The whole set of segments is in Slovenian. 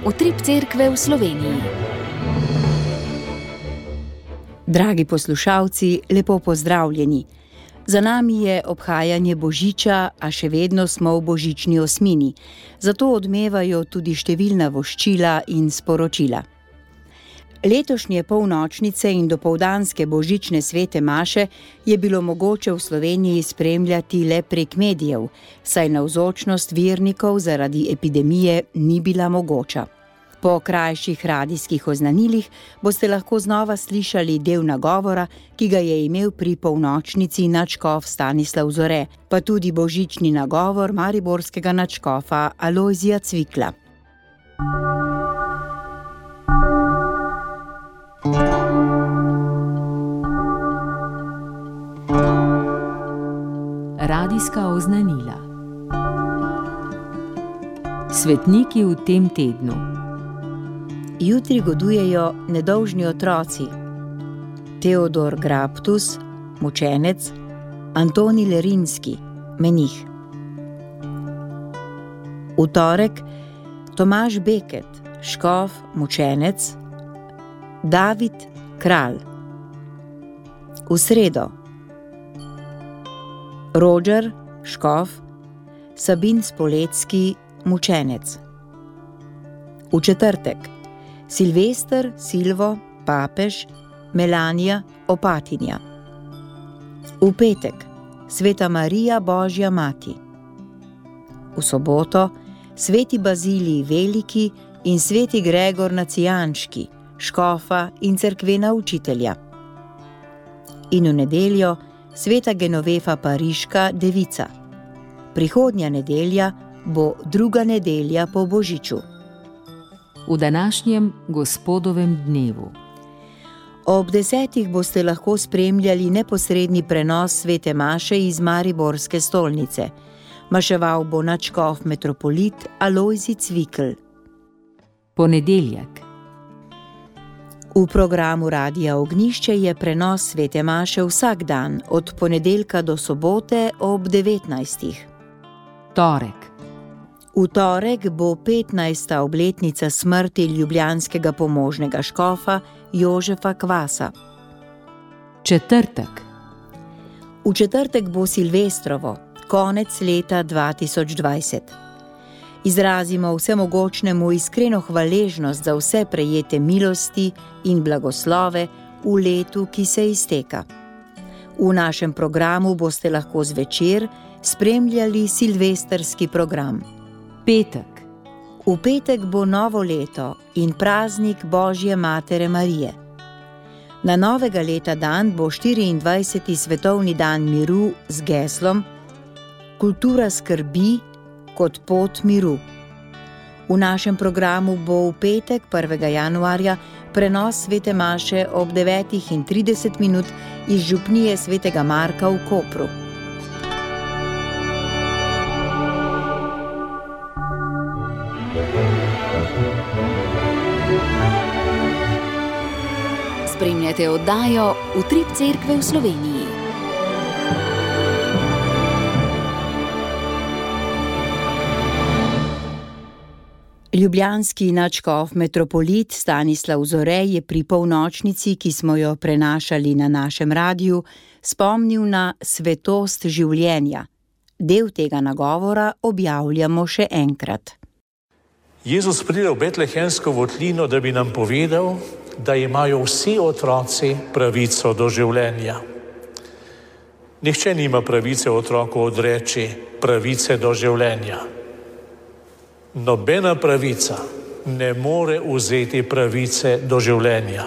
Utrip Cerkve v Sloveniji. Dragi poslušalci, lepo pozdravljeni. Za nami je obhajanje Božiča, a še vedno smo v božični osmini. Zato odmevajo tudi številna voščila in sporočila. Letošnje polnočnice in dopoldanske božične svete maše je bilo mogoče v Sloveniji spremljati le prek medijev, saj navzočnost vernikov zaradi epidemije ni bila mogoča. Po krajših radijskih oznanilih boste lahko znova slišali del nagovora, ki ga je imel pri polnočnici nadškof Stanislav Zore, pa tudi božični nagovor mariborskega nadškofa Alojzija Cvikla. Radijska oznanila. Svetniki v tem tednu. Jutri godujejo nedolžni otroci: Teodor Grabtus, mučenec, Antoni Lerinski, menih. V torek Tomaž Beket, škof, mučenec, David Kralj. V sredo Roger, škof, Sabin Spolecki, mučenec. V četrtek Silvester, Silvo, papež, Melanija, opatinja. V petek Sveta Marija, Božja mati. V soboto Sveti Bazilij Veliki in Sveti Gregor Nacijanški, škofa in cerkvena učitelja. In v nedeljo Sveta Genovefa Pariška, devica. Prihodnja nedelja bo druga nedelja po Božiču. V današnjem gospodovem dnevu. Ob 10. boste lahko spremljali neposredni prenos svete maše iz mariborske stolnice. Maševal bo nadškof metropolit Alojzij Cvikl. Ponedeljek. V programu Radia Ognjišče je prenos svete maše vsak dan, od ponedeljka do sobote ob 19. Torek. V torek bo 15. obletnica smrti ljubljanskega pomožnega škofa Jožefa Kvasa. Četrtek. V četrtek bo Silvestrovo, konec leta 2020. Izrazimo vsemogočnemu iskreno hvaležnost za vse prejete milosti in blagoslove v letu, ki se izteka. V našem programu boste lahko zvečer spremljali silvestrski program. Petek. V petek bo novo leto in praznik Božje matere Marije. Na novega leta dan bo 24. svetovni dan miru z geslom Kultura skrbi kot pot miru. V našem programu bo v petek 1. januarja prenos svete maše ob 9:30 iz župnije svetega Marka v Kopru. Spremljate oddajo Utrip Cerkve v Sloveniji. Ljubljanski nadškof metropolit Stanislav Zore je pri polnočnici, ki smo jo prenašali na našem radiju, spomnil na svetost življenja. Del tega nagovora objavljamo še enkrat. Jezus pride v betlehemsko votlino, da bi nam povedal, da imajo vsi otroci pravico do življenja. Nihče nima pravice otroku odreči pravice do življenja. Nobena pravica ne more vzeti pravice do življenja.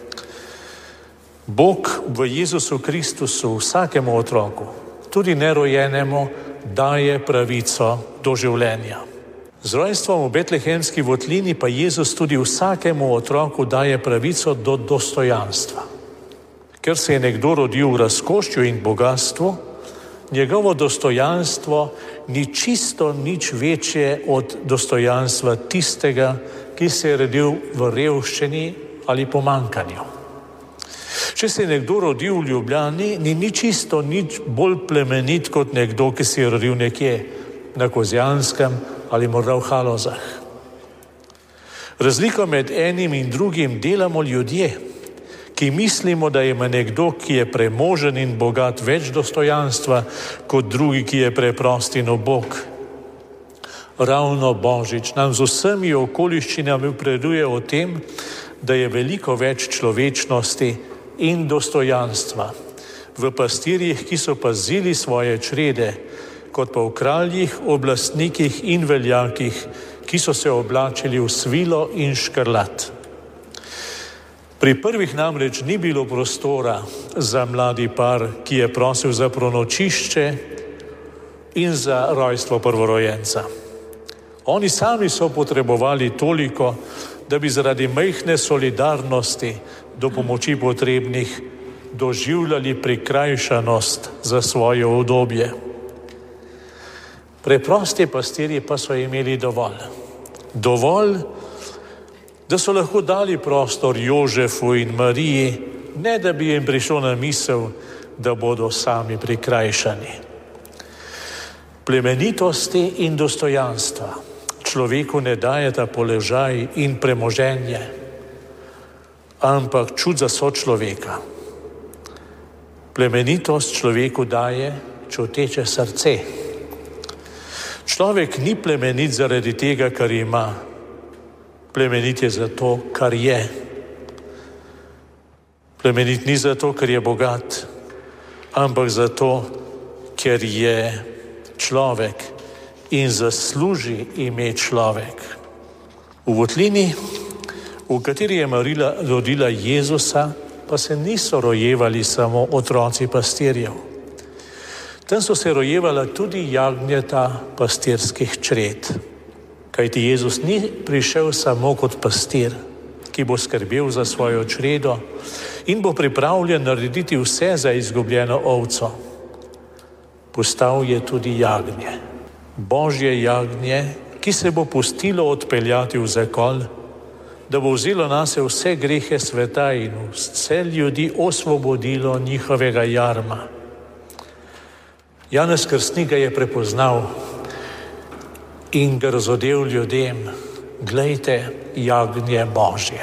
Bog v Jezusu Kristusu vsakemu otroku, tudi nerojenemu, daje pravico do življenja. Z rojstvom v betlehemski votlini pa Jezus tudi vsakemu otroku daje pravico do dostojanstva. Ker se je nekdo rodil v razkošju in bogastvu, njegovo dostojanstvo ni čisto nič večje od dostojanstva tistega, ki se je rodil v revščini ali pomanjkanju. Če se je nekdo rodil v Ljubljani, ni čisto nič bolj plemenit kot nekdo, ki se je rodil nekje na Kozjanskem ali morda v Halozah. Razliko med enim in drugim delamo ljudje, ki mislimo, da ima nekdo, ki je premožen in bogat, več dostojanstva kot drugi, ki je preprost in ubog. Ravno Božič nam z vsemi okoliščinami preduje o tem, da je veliko več človečnosti in dostojanstva v pastirjih, ki so pazili svoje črede, kot pa v kraljih, oblastnikih in veljakih, ki so se oblačili v svilo in škrlat. Pri prvih namreč ni bilo prostora za mladi par, ki je prosil za prenočišče in za rojstvo prvorojenca. Oni sami so potrebovali toliko, da bi zaradi majhne solidarnosti do pomoči potrebnih doživljali prikrajšanost za svoje udobje. Preprosti pastirji pa so imeli dovolj. Dovolj, da so lahko dali prostor Jožefu in Mariji, ne da bi jim prišlo na misel, da bodo sami prikrajšani. Plemenitosti in dostojanstva človeku ne dajeta položaj in premoženje, ampak čut za sočloveka. Plemenitost človeku daje čuteče srce. Človek ni plemenit zaradi tega, kar ima. Plemenit je zato, kar je. Plemenit ni zato, ker je bogat, ampak zato, ker je človek in zasluži ime človek. V votlini, v kateri je Marija rodila Jezusa, pa se niso rojevali samo otroci pastirjev. Tam so se rojevala tudi jagnjeta pastirskih čred. Kajti Jezus ni prišel samo kot pastir, ki bo skrbel za svojo čredo in bo pripravljen narediti vse za izgubljeno ovco. Postal je tudi jagnje. Božje jagnje, ki se bo pustilo odpeljati v zakol, da bo vzelo nase vse grehe sveta in vse ljudi osvobodilo njihovega jarma. Janez Krstnik ga je prepoznal in ga razodel ljudem: glejte, jagnje Božje.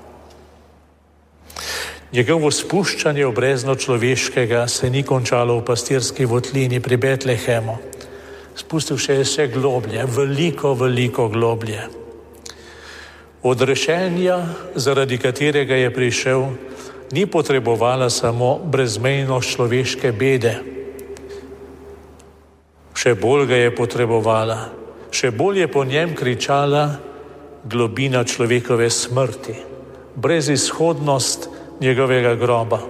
Njegovo spuščanje v brezno človeškega se ni končalo v pastirski votlini pri Betlehemu. Spustil se je vse globlje, veliko, veliko globlje. Odrešenja, zaradi katerega je prišel, ni potrebovala samo brezmejnost človeške bede. Še bolj ga je potrebovala, še bolj je po njem kričala globina človekove smrti, brezizhodnost njegovega groba.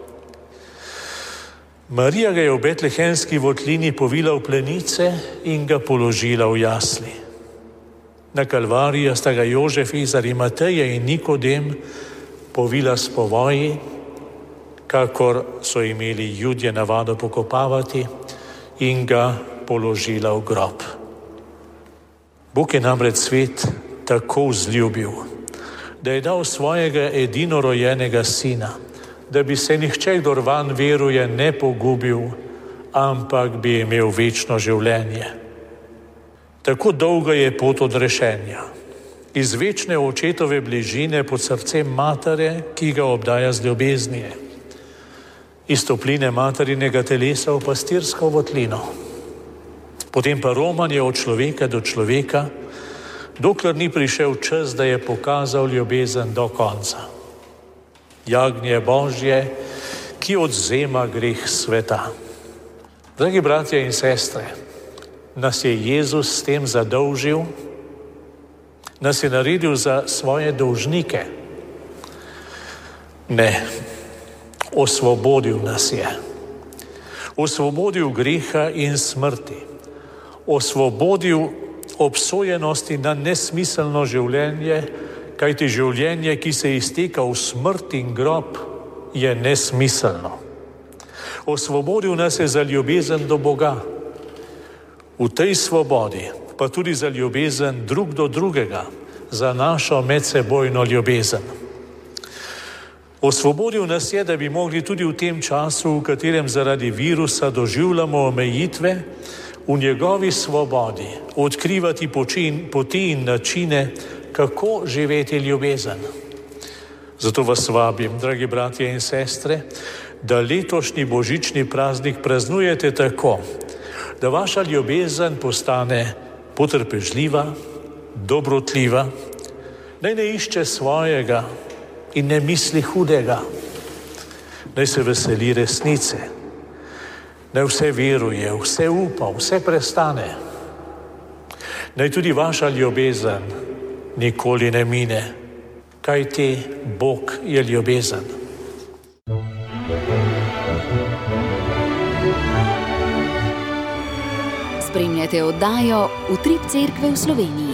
Marija ga je v betlehemski votlini povila v plenice in ga položila v jasli. Na Kalvariji sta ga Jožef iz Arimateje in Nikodem povila s povoji, kakor so imeli Judje navado pokopavati, in ga položila v grob. Bog je namreč svet tako vzljubil, da je dal svojega edinorojenega sina, da bi se nihče, kdor vanj veruje, ne pogubil, ampak bi imel večno življenje. Tako dolga je pot odrešenja, iz večne očetove bližine pod srcem matere, ki ga obdaja z ljubeznijo, iz topline materinega telesa v pastirsko votlino, potem pa romanje od človeka do človeka, dokler ni prišel čas, da je pokazal ljubezen do konca. Jagnje Božje, ki odvzema greh sveta. Dragi bratje in sestre, nas je Jezus s tem zadolžil, nas je naredil za svoje dolžnike. Ne, osvobodil nas je. Osvobodil greha in smrti. Osvobodil obsojenosti na nesmiselno življenje, kajti življenje, ki se izteka v smrt in grob, je nesmiselno. Osvobodil nas je za ljubezen do Boga. V tej svobodi pa tudi za ljubezen drug do drugega, za našo medsebojno ljubezen. Osvobodil nas je, da bi mogli tudi v tem času, v katerem zaradi virusa doživljamo omejitve, v njegovi svobodi odkrivati poti in načine, kako živeti ljubezen. Zato vas vabim, dragi bratje in sestre, da letošnji božični praznik praznujete tako, da vaša ljubezen postane potrpežljiva, dobrotljiva, naj ne išče svojega in ne misli hudega, naj se veseli resnice, naj vse veruje, vse upa, vse prestane. Naj tudi vaša ljubezen nikoli ne mine, kajti Bog je ljubezen. Spremljate oddajo Utrip Cerkve v Sloveniji.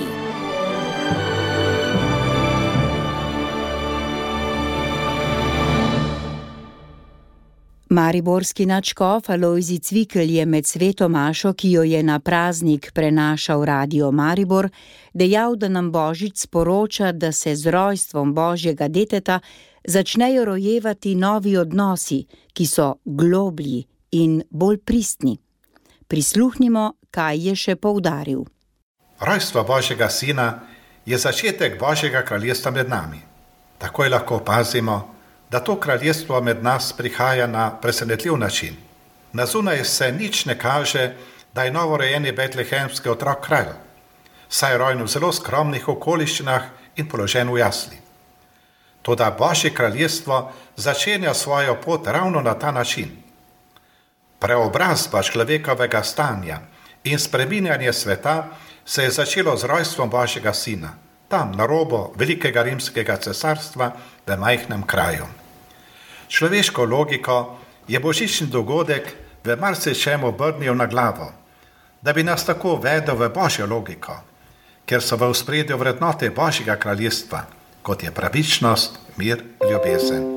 Mariborski nadškof Alojzij Cvikl je med sveto mašo, ki jo je na praznik prenašal Radio Maribor, dejal, da nam Božič sporoča, da se z rojstvom Božjega deteta začnejo rojevati novi odnosi, ki so globlji in bolj pristni. Prisluhnimo, kaj je še poudaril. Rojstvo Božjega sina je začetek Božjega kraljestva med nami. Takoj lahko opazimo, da to kraljestvo med nas prihaja na presenetljiv način. Na zunaj se nič ne kaže, da je novorojeni betlehemski otrok kralj, saj je rojen v zelo skromnih okoliščinah in položen v jasli. Toda Božje kraljestvo začenja svojo pot ravno na ta način. Preobrazba človekovega stanja in spreminjanje sveta se je začelo z rojstvom Božjega sina, tam na robu velikega rimskega cesarstva v majhnem kraju. Človeško logiko je božični dogodek v marsičem obrnil na glavo, da bi nas tako vedel v Božjo logiko, ker so v ospredju vrednote Božjega kraljestva, kot je pravičnost, mir, ljubezen.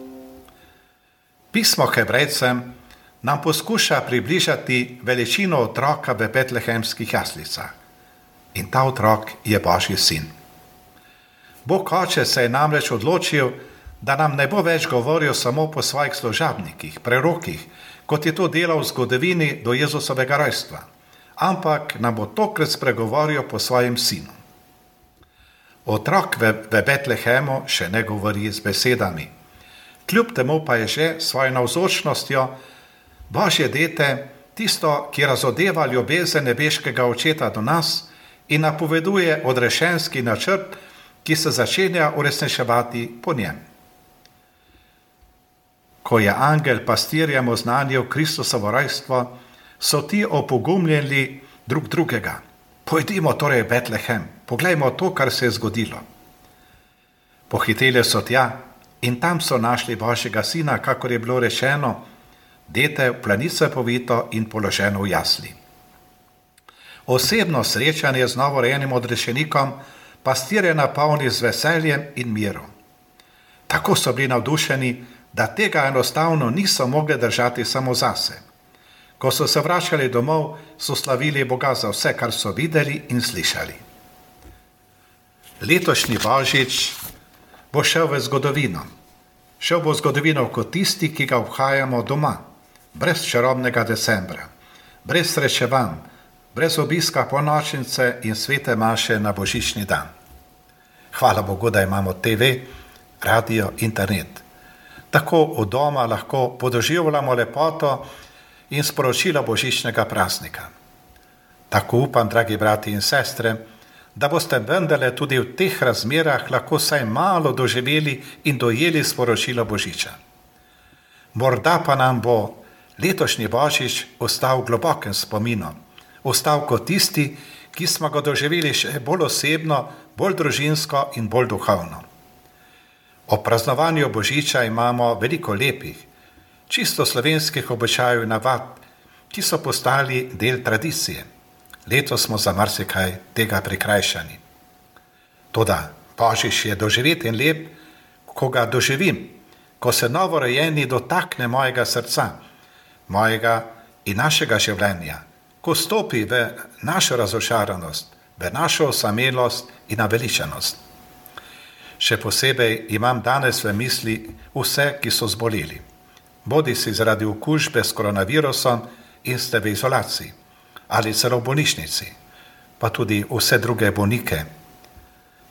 Pismo Hebrejcem nam poskuša približati veličino otroka v betlehemskih jaslicah. In ta otrok je Božji sin. Bog Oče se je namreč odločil, da nam ne bo več govoril samo po svojih služabnikih, prerokih, kot je to delal v zgodovini do Jezusovega rojstva, ampak nam bo tokrat spregovoril po svojem sinu. Otrok v Betlehemu še ne govori z besedami. Kljub temu pa je že svojo navzočnostjo Božje dete tisto, ki razodeva ljubezen nebeškega očeta do nas in napoveduje odrešenski načrt, ki se začenja uresničevati po njem. Ko je angel pastirjem oznanil Kristusovo rojstvo, so ti opogumljali drug drugega. Pojdimo torej v Betlehem, poglejmo to, kar se je zgodilo. Pohiteli so tja in tam so našli Božjega sina, kakor je bilo rečeno, dete v planice povito in položeno v jasli. Osebno srečanje z novorojenim odrešenikom pastirje napolni z veseljem in mirom. Tako so bili navdušeni, da tega enostavno niso mogli držati samo zase. Ko so se vračali domov, so slavili Boga za vse, kar so videli in slišali. Letošnji Božič bo šel v zgodovino. Šel bo v zgodovino kot tisti, ki ga obhajamo doma, brez čarobnega decembra, brez srečevanj, brez obiska ponočnice in svete maše na božični dan. Hvala Bogu, da imamo TV, radio, internet. Tako od doma lahko podoživljamo lepoto in sporočilo božičnega praznika. Tako upam, dragi brati in sestre, da boste vendarle tudi v teh razmerah lahko vsaj malo doživeli in dojeli sporočilo Božiča. Morda pa nam bo letošnji Božič ostal v globokem spominu, ostal kot tisti, ki smo ga doživeli še bolj osebno, bolj družinsko in bolj duhovno. O praznovanju Božiča imamo veliko lepih, čisto slovenskih običajev in navad, ki so postali del tradicije. Letos smo za marsikaj tega prikrajšani. Toda Božič je doživeti in lep, ko ga doživim, ko se novorojeni dotakne mojega srca, mojega in našega življenja, ko stopi v našo razočaranost, v našo osamelost in naveličanost. Še posebej imam danes v misli vse, ki so zboleli, bodisi zaradi okužbe s koronavirusom in ste v izolaciji, ali celo v bolnišnici, pa tudi vse druge bolnike.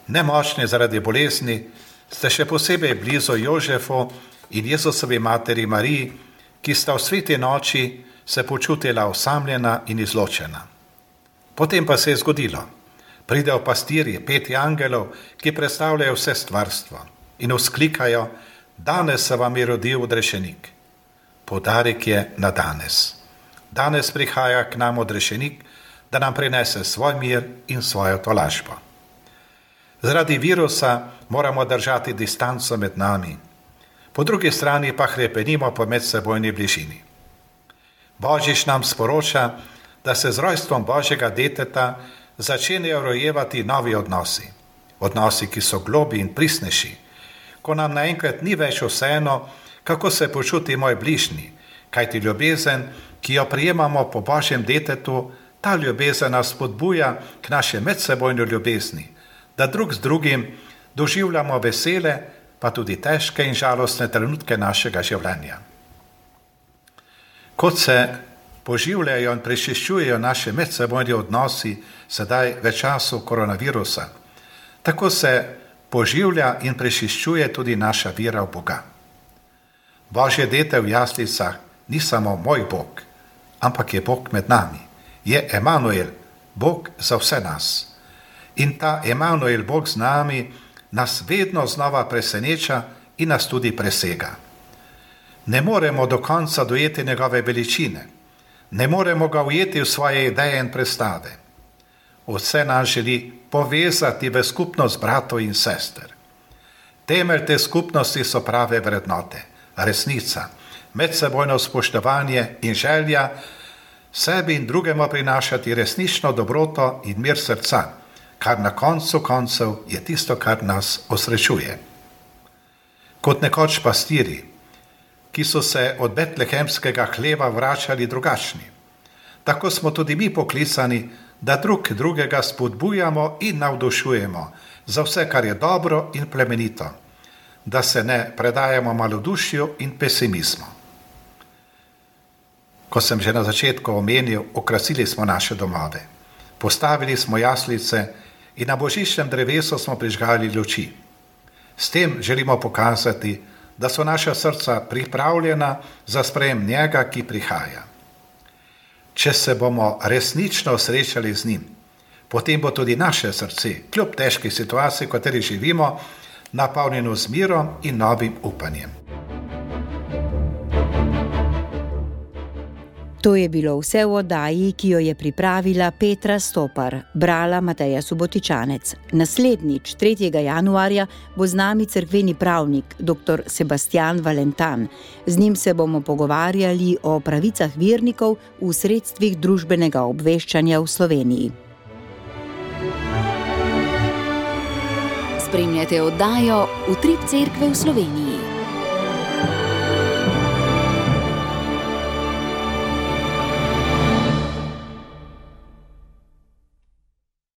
Nemočni zaradi bolezni ste še posebej blizu Jožefu in Jezusovi materi Mariji, ki sta v sveti noči se počutila osamljena in izločena. Potem pa se je zgodilo. Pridejo pastirji, 5 angelov, ki predstavljajo vse stvarstvo in vzklikajo: danes se vam je rodil odrešenik. Poudarek je na danes. Danes prihaja k nam odrešenik, da nam prinese svoj mir in svojo tolažbo. Zaradi virusa moramo držati distanco med nami. Po drugi strani pa hrepenimo po medsebojni bližini. Božič nam sporoča, da se z rojstvom Božjega deteta začenjajo rojevati novi odnosi. Odnosi, ki so globlji in pristnejši, ko nam naenkrat ni več vseeno, kako se počuti moj bližnji, kajti ljubezen, ki jo prijemamo po Božjem detetu, ta ljubezen nas spodbuja k naši medsebojni ljubezni, da drug z drugim doživljamo vesele, pa tudi težke in žalostne trenutke našega življenja. Kot se poživljajo in prečiščujejo naše medsebojni odnosi sedaj v času koronavirusa, tako se poživlja in prečiščuje tudi naša vera v Boga. Božje dete v jaslicah ni samo moj Bog, ampak je Bog med nami. Je Emanuel, Bog za vse nas. In ta Emanuel, Bog z nami, nas vedno znova preseneča in nas tudi presega. Ne moremo do konca dojeti njegove veličine, ne moremo ga ujeti v svoje ideje in predstave. Vse nas želi povezati v skupnost bratov in sester. Temelj te skupnosti so prave vrednote, resnica, medsebojno spoštovanje in želja sebi in drugemu prinašati resnično dobroto in mir srca, kar na koncu koncev je tisto, kar nas osrečuje. Kot nekoč pastirji, ki so se od betlehemskega hleva vračali drugačni, tako smo tudi mi poklicani, da drug drugega spodbujamo in navdušujemo za vse, kar je dobro in plemenito, da se ne predajamo malodušju in pesimizmu. Ko sem že na začetku omenil, okrasili smo naše domove, postavili smo jaslice in na božičnem drevesu smo prižgali luči. S tem želimo pokazati, da so naša srca pripravljena za sprejem njega, ki prihaja. Če se bomo resnično srečali z njim, potem bo tudi naše srce, kljub težki situaciji, v kateri živimo, napolnjeno z mirom in novim upanjem. To je bilo vse v oddaji, ki jo je pripravila Petra Stopar, brala Mateja Subotičanec. Naslednjič, 3. januarja, bo z nami cerkveni pravnik, dr. Sebastian Valentan. Z njim se bomo pogovarjali o pravicah vernikov v sredstvih družbenega obveščanja v Sloveniji. Spremljate oddajo Utrip Cerkve v Sloveniji.